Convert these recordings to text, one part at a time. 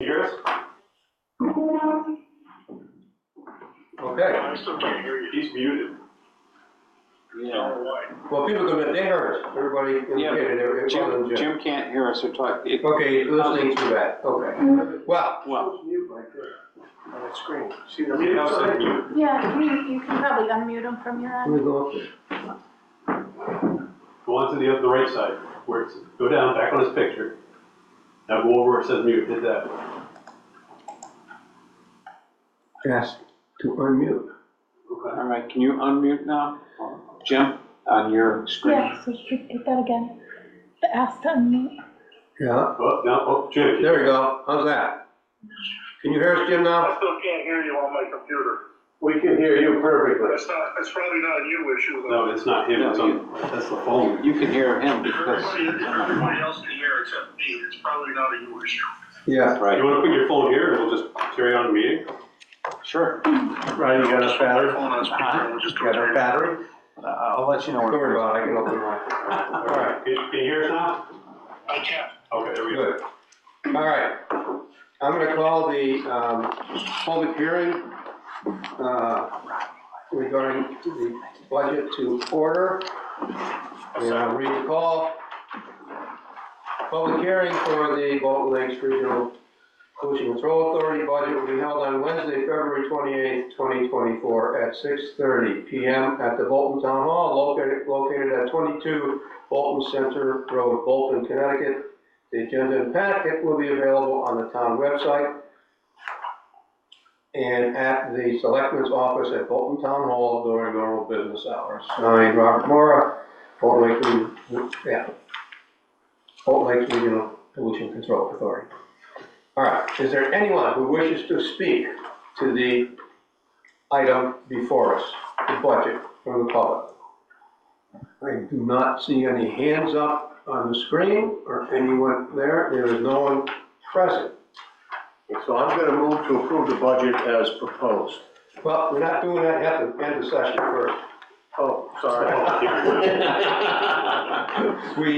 hear us? Okay. I still can't hear you. He's muted. Yeah. Well, people can, they heard us. Everybody indicated it wasn't Jim. Jim can't hear us or talk. Okay, listening through that, okay. Well. Mute right there on the screen. See the Yeah, I was mute. Yeah, you can probably unmute them from your Let end. me go up there. Go on to the right side, where it's, go down, back on his picture. Now go over where it says mute, hit that. Ask to unmute. Okay. All right, can you unmute now? Jim, on your screen? Yeah, so hit that again. The ask to unmute. Yeah. Oh, no, oh, Jim, there we go. How's that? Can you hear us, Jim, now? I still can't hear you on my computer. We can hear you perfectly. That's probably not a you issue though. No, it's not him, it's on, that's the phone. You can hear him because. Everybody else can hear except me. It's probably not a you issue. Yeah. Right. You wanna put your phone here and we'll just carry on the meeting? Sure. Right, you got Just a put my battery? phone on speaker and we'll just go Got a through. battery? I'll let you know. Don't worry about it, I can open mine. All right, can you hear us now? I can't. Okay, there we go. Good. All right, I'm gonna call the, public hearing, regarding the budget to order. And I'll read the call. Public hearing for the Bolton Lakes Regional Pollution Control Authority budget will be held on Wednesday, February 28th, 2024 at 6:30 PM at the Bolton Town Hall, located at 22 Bolton Center Road, Bolton, Connecticut. The agenda and packet will be available on the town website and at the Selectman's office at Bolton Town Hall during normal business hours. Signed, Robert Mora, Bolton Lakes Regional Pollution Control Authority. All right, is there anyone who wishes to speak to the item before us, the budget, from the public? I do not see any hands up on the screen or anyone there. There is no one present. So I'm gonna move to approve the budget as proposed. Well, we're not doing that, you have to end the session first. Oh, sorry. We,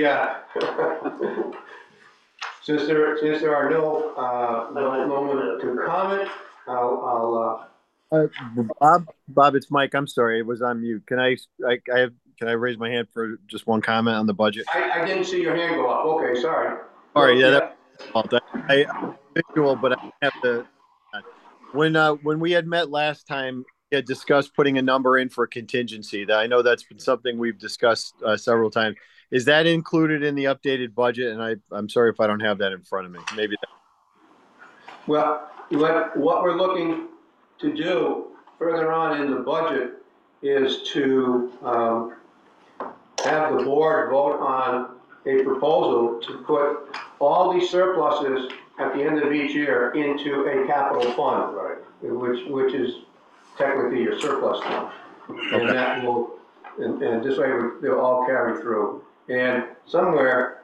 since there are no one to comment, I'll Bob, it's Mike. I'm sorry, it was on mute. Can I raise my hand for just one comment on the budget? I didn't see your hand go up. Okay, sorry. Sorry, yeah, I visual, but I have to. When we had met last time, we had discussed putting a number in for contingency. That I know that's been something we've discussed several times. Is that included in the updated budget? And I'm sorry if I don't have that in front of me. Maybe. Well, what we're looking to do further on in the budget is to have the board vote on a proposal to put all these surpluses at the end of each year into a capital fund, right? Which is technically your surplus fund. And that will, and this way they'll all carry through. And somewhere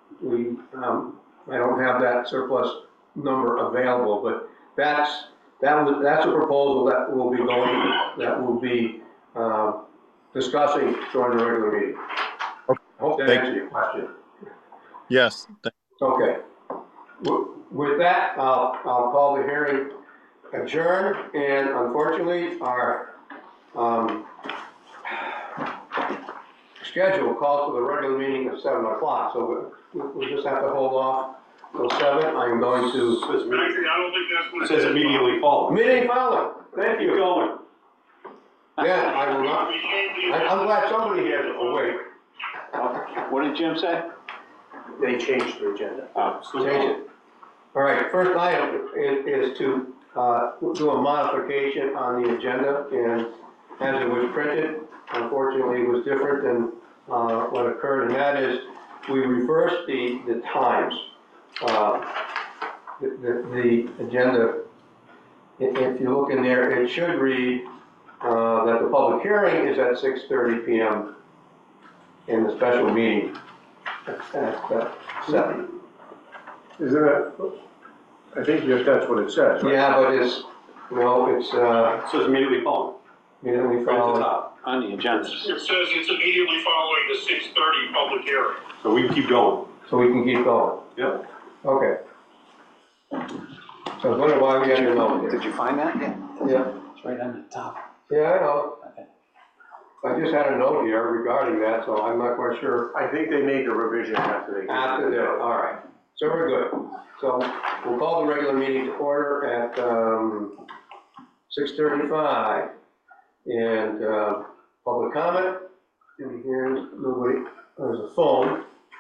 I don't have that surplus number available, but that's a proposal that will be discussing during the regular meeting. Okay. I hope that answers your question. Yes. Okay. With that, I'll call the hearing adjourned, and unfortunately, our schedule calls for the regular meeting at 7 o'clock, so we'll just have to hold off till 7. I'm going to. Actually, I don't think that's what It says immediately following. Immediately following. Thank you. Keep going. Yeah, I will not. I'm glad somebody here is awake. What did Jim say? They changed the agenda. Change it. All right, first item is to do a modification on the agenda, and as it was printed, unfortunately, it was different than what occurred, and that is we reversed the times. The agenda, if you look in there, it should read that the public hearing is at 6:30 PM and the special meeting at 7. Is there I think that's what it says, right? Yeah, but it's, it says immediately following. Immediately Right at the following. top, on the agenda. It says it's immediately following the 6:30 public hearing. So we can keep going. So we can keep going. Yep. Okay. I was wondering why we had a note Did there. you find that? Yeah, It's right on the top. yeah, I know. Okay. I just had a note here regarding that, so I'm not quite sure. I think they made the revision after they. After that, all right. So we're good. So we'll call the regular meeting to order at 6:35. And public comment, and here's nobody, there's a phone.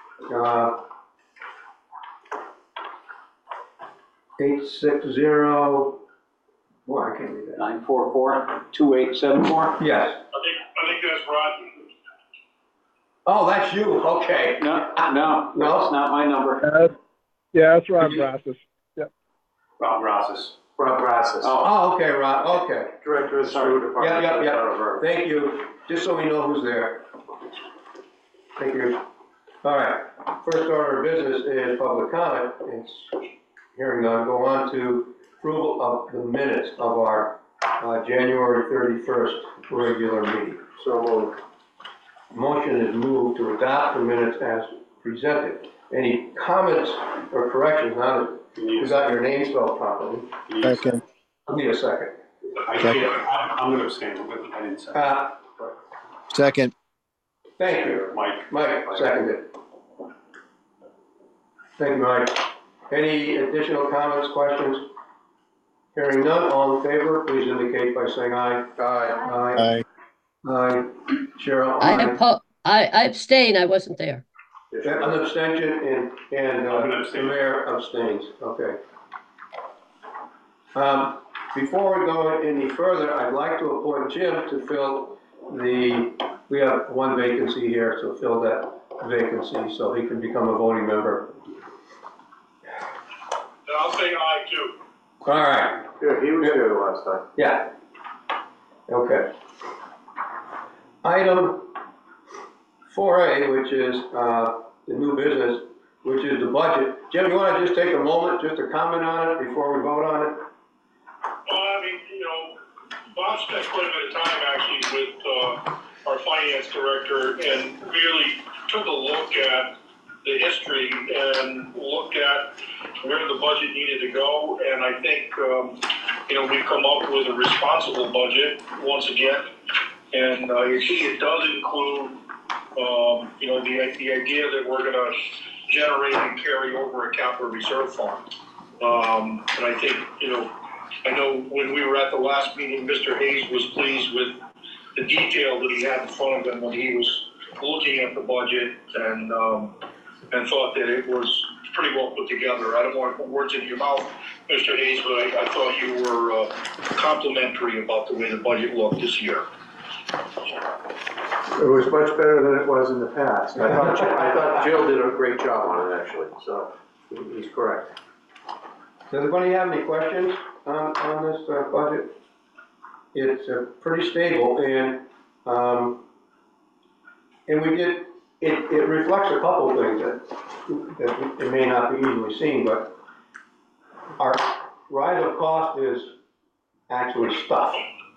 860, boy, I can't read that. 944-2874? Yes. I think that's Rodney. Oh, that's you, okay. No, No? that's not my number. Yeah, that's Rob Brassis. Rob Rosses. Rob Brassis, Oh, okay, Rob, okay. Director of the Sewer Department. Yeah. Thank you, just so we know who's there. Thank you. All right, first order of business is public comment. It's hearing none. Go on to approval of the minutes of our January 31st regular meeting. So moved. Motion is moved to adopt the minutes as presented. Any comments or corrections? Now that you got your name spelled properly. Second. Need a second. I'm gonna abstain, I didn't say. Second. Thank you. Mike, seconded. Thank you, Mike. Any additional comments, questions? Hearing none, all in favor, please indicate by saying aye. Aye. Aye. Cheryl? I abstain, I wasn't there. An abstention and I'm an the abstain. mayor abstains, okay. Before we go any further, I'd like to appoint Jim to fill we have one vacancy here, to fill that vacancy so he can become a voting member. And I'll say aye too. All right, Yeah, he was here last time. yeah. Okay. Item 4A, which is the new business, which is the budget. Jim, you want to just take a moment just to comment on it before we vote on it? Well, I mean, Bob spent quite a bit of time actually with our finance director and really took a look at the history and looked at where the budget needed to go. And I think, we've come up with a responsible budget once again. And it does include, the idea that we're gonna generate and carry over a capital reserve fund. And I think, I know when we were at the last meeting, Mr. Hayes was pleased with the detail that he had in front of him when he was looking at the budget and thought that it was pretty well put together. I don't want to put words in your mouth, Mr. Hayes, but I thought you were complimentary about the way the budget looked this year. It was much better than it was in the past. I thought Jill did a great job on it, actually, so he's correct. Does anybody have any questions on this budget? It's pretty stable and we did, it reflects a couple of things that it may not be easily seen, but our rise of cost is actually stuff.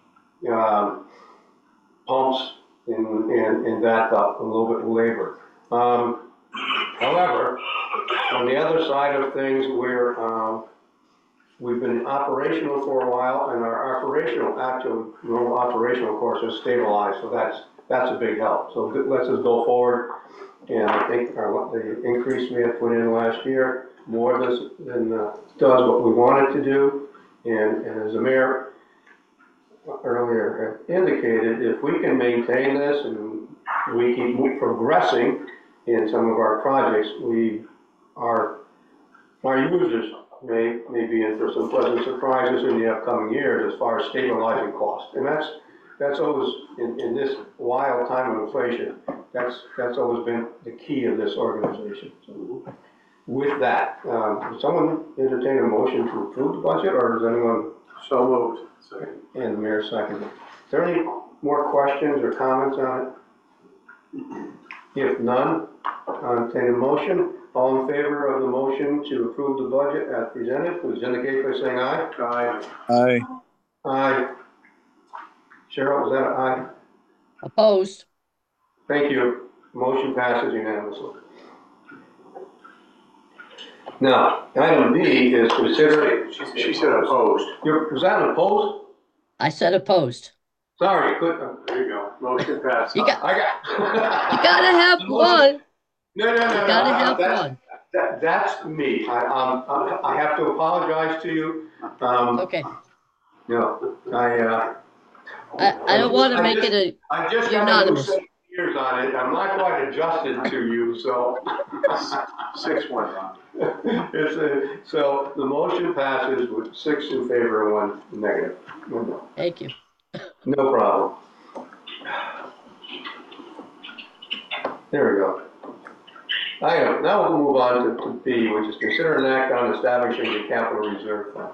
Pumps and that up, a little bit of labor. However, on the other side of things, we've been operational for a while, and our normal operational course has stabilized, so that's a big help. So let's just go forward, and I think the increase we had put in last year more than does what we wanted to do, and as the mayor earlier indicated, if we can maintain this and we keep progressing in some of our projects, our users may be in for some pleasant surprises in the upcoming years as far as stabilizing costs. And that's always, in this wild time of inflation, that's always been the key of this organization. So with that, does someone entertain a motion to approve the budget, or does anyone? So moved. And the mayor seconded. Is there any more questions or comments on it? If none, I'll entertain a motion. All in favor of the motion to approve the budget as presented, please indicate by saying aye. Aye. Aye. Aye. Cheryl, was that an aye? Opposed? Thank you. Motion passes unanimously. Now, item B is consider, She said opposed. was that an opposed? I said opposed. Sorry, There you go. Motion passed. You got, I got. you gotta have one. No, You gotta have that's, one. that's me. I have to apologize to you. Okay. No, I don't want to make it I just got a new unanimous. 7 years on it. I'm not quite adjusted to you, so. 6-1, Ron. So the motion passes with 6 in favor and 1 negative. Thank you. No problem. There we go. Now we'll move on to B, which is consider an act on establishing a capital reserve fund.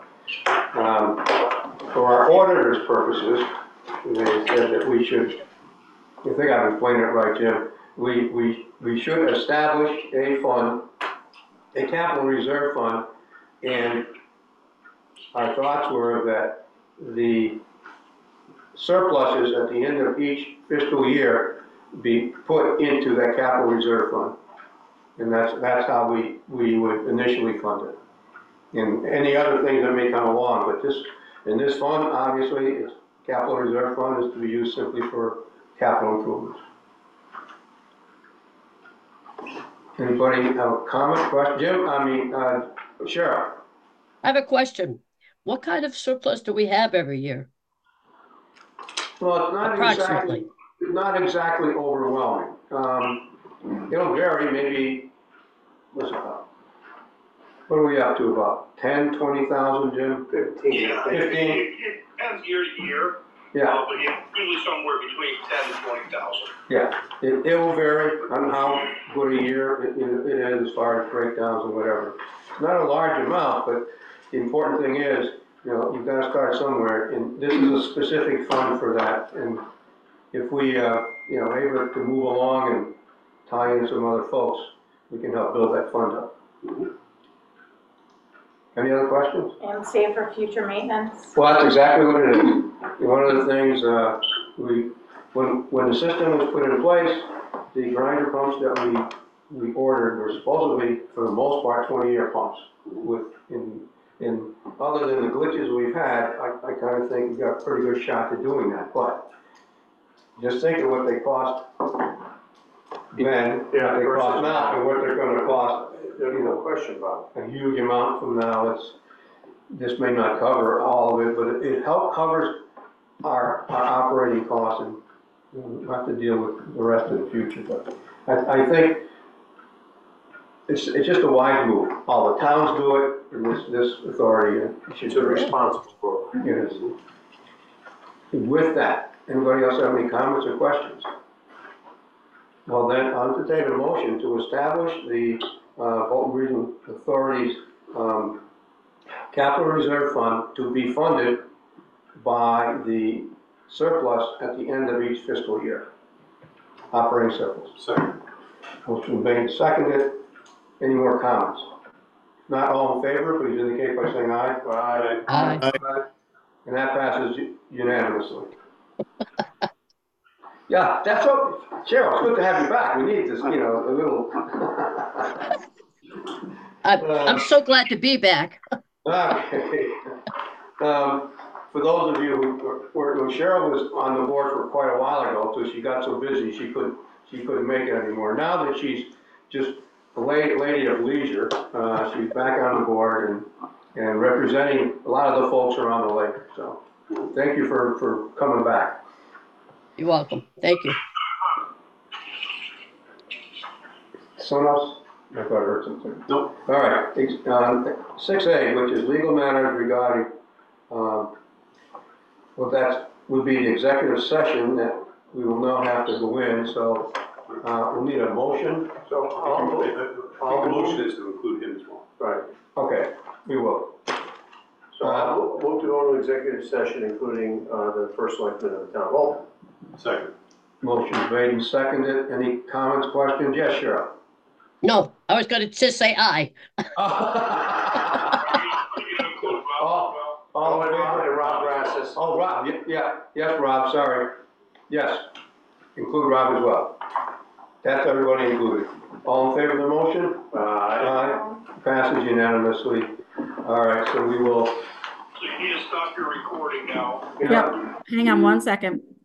For our auditor's purposes, they said that we should, I think I've explained it right, Jim, we should establish a fund, a capital reserve fund, and our thoughts were that the surpluses at the end of each fiscal year be put into that capital reserve fund. And that's how we would initially fund it. And any other things that may come along, but in this fund, obviously, it's capital reserve fund is to be used simply for capital improvements. Anybody have a comment, question? Jim, Cheryl? I have a question. What kind of surplus do we have every year? Well, it's not exactly overwhelming. It'll vary, maybe, what's it about? What are we up to, about 10, 20,000, Jim? 15. Yeah, 15? it depends year to year. Yeah, But yeah, usually somewhere between 10 and 20,000. yeah. It will vary on how good a year it is as far as breakdowns and whatever. It's not a large amount, but the important thing is, you've got to start somewhere, and this is a specific fund for that. And if we, able to move along and tie in some other folks, we can help build that fund up. Any other questions? And save for future maintenance. Well, that's exactly what it is. One of the things, when the system was put in place, the grinder pumps that we ordered were supposedly, for the most part, 20-year pumps. Other than the glitches we've had, I kind of think we've got a pretty good shot at doing that. But just think of what they cost then, what they cost now, and what they're going to cost. There's no question about A huge amount from now. This may not cover all of it, but it covers our operating costs, and we'll have to deal with the rest in the future. But I think it's just a wise move. All the towns do it, and this authority should it. do They're it. responsible for it. Yes. With that, anybody else have any comments or questions? Well then, I'll entertain a motion to establish the Bolton Regional Authority's Capital Reserve Fund to be funded by the surplus at the end of each fiscal year. Operating surplus. Second. Motion made and seconded. Any more comments? Not all in favor, please indicate by saying aye. Aye. Aye. And that passes unanimously. Yeah, that's what, Cheryl, it's good to have you back. We need this, a little. I'm so glad to be back. Okay. For those of you who Cheryl was on the board for quite a while ago, so she got so busy she couldn't make it anymore. Now that she's just a lady of leisure, she's back on the board and representing a lot of the folks around the lake. So thank you for coming back. You're welcome. Thank you. Someone else? I thought I heard something. Nope. All right, 6A, which is legal matters regarding, that would be the executive session that we will now have to go in, so we'll need a motion. So The motion is to include him as well. Right. Okay, we will. So I'll move to go to executive session, including the first selectman of the town hall. Second. Motion made and seconded. Any comments, questions? Yes, Cheryl. No, I was going to just say aye. All in favor? Rob Rassus. Oh, Rob, yes, Rob, sorry. Yes, include Rob as well. That's everybody included. All in favor of the motion? Aye. Aye. Passes unanimously. All right, so we will. So you need to stop your recording now. Yep, hang on one second.